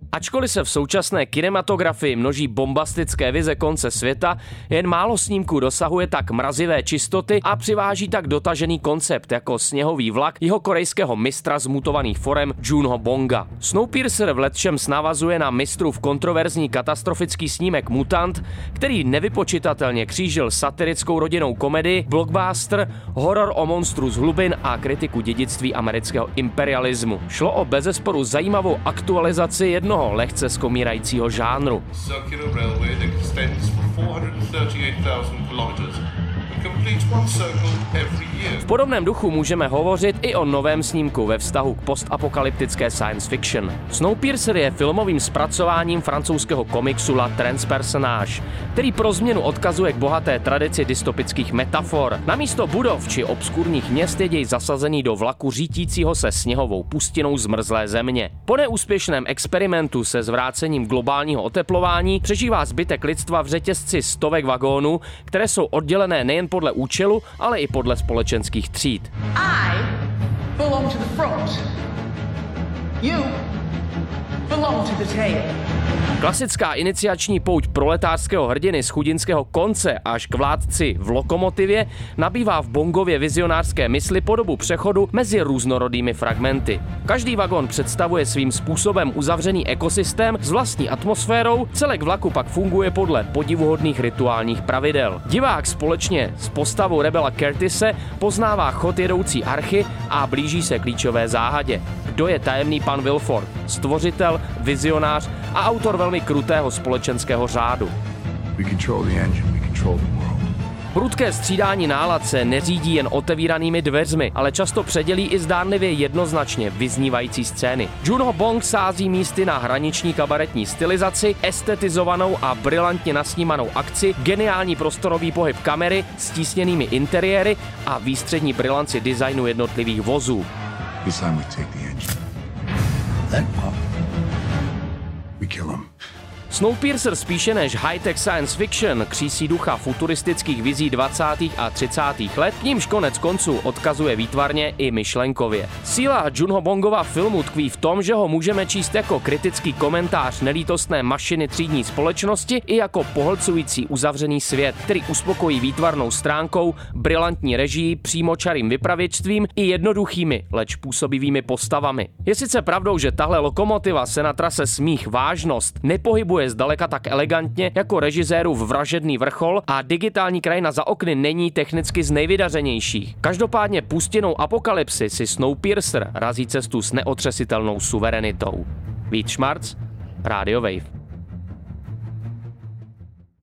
Ačkoliv se v současné kinematografii množí bombastické vize konce světa, jen málo snímků dosahuje tak mrazivé čistoty a přiváží tak dotažený koncept jako Sněhový vlak jihokorejského mistra zmutovaných forem Joonho Bonga. Snowpiercer v lecčems navazuje na mistrův kontroverzní katastrofický snímek Mutant, který nevypočitatelně křížil satirickou rodinnou komedii, blockbuster, horor o monstru z hlubin a kritiku dědictví amerického imperialismu. Šlo o bezesporu zajímavou aktualizaci jednoho lehce skomírajícího žánru. V podobném duchu můžeme hovořit i o novém snímku ve vztahu k postapokalyptické science fiction. Snowpiercer je filmovým zpracováním francouzského komiksu La Transpersonnage, který pro změnu odkazuje k bohaté tradici dystopických metafor. Namísto budov či obskurních měst je děj zasazený do vlaku řítícího se sněhovou pustinou zmrzlé země. Po neúspěšném experimentu se zvrácením globálního oteplování přežívá zbytek lidstva v řetězci stovek vagónů, které jsou oddělené nejen podle účelu, ale i podle společenských tříd. I belong to the front. You belong to the tail. Klasická iniciační pouť proletářského hrdiny z chudinského konce až k vládci v lokomotivě nabývá v Bongově vizionářské mysli podobu přechodu mezi různorodými fragmenty. Každý vagón představuje svým způsobem uzavřený ekosystém s vlastní atmosférou, celek vlaku pak funguje podle podivuhodných rituálních pravidel. Divák společně s postavou rebela Curtise poznává chod jedoucí archy a blíží se klíčové záhadě. Kdo je tajemný pan Wilford, stvořitel, vizionář a autor velmi krutého společenského řádu. Prudké střídání nálad se neřídí jen otevíranými dveřmi, ale často předělí i zdánlivě jednoznačně vyznívající scény. Joonho Bong sází místy na hraniční kabaretní stylizaci, estetizovanou a brilantně nasnímanou akci, geniální prostorový pohyb kamery s tísněnými interiéry a výstřední brilanci designu jednotlivých vozů. Snowpiercer spíše než high-tech science fiction křísí ducha futuristických vizí 20. a 30. let, k nímž konec konců odkazuje výtvarně i myšlenkově. Síla Joonho Bongova filmu tkví v tom, že ho můžeme číst jako kritický komentář nelítostné mašiny třídní společnosti i jako pohlcující uzavřený svět, který uspokojí výtvarnou stránkou, brilantní režií, přímočarým vypravěčstvím i jednoduchými, leč působivými postavami. Je sice pravdou, že tahle lokomotiva se na trase Smích vážnost nepohybuje zdaleka tak elegantně jako režisérův Vražedný vrchol a digitální krajina za okny není technicky z nejvydařenějších. Každopádně pustěnou apokalypsy si Snowpiercer razí cestu s neotřesitelnou suverenitou. Vít Šmarc, Radio Wave.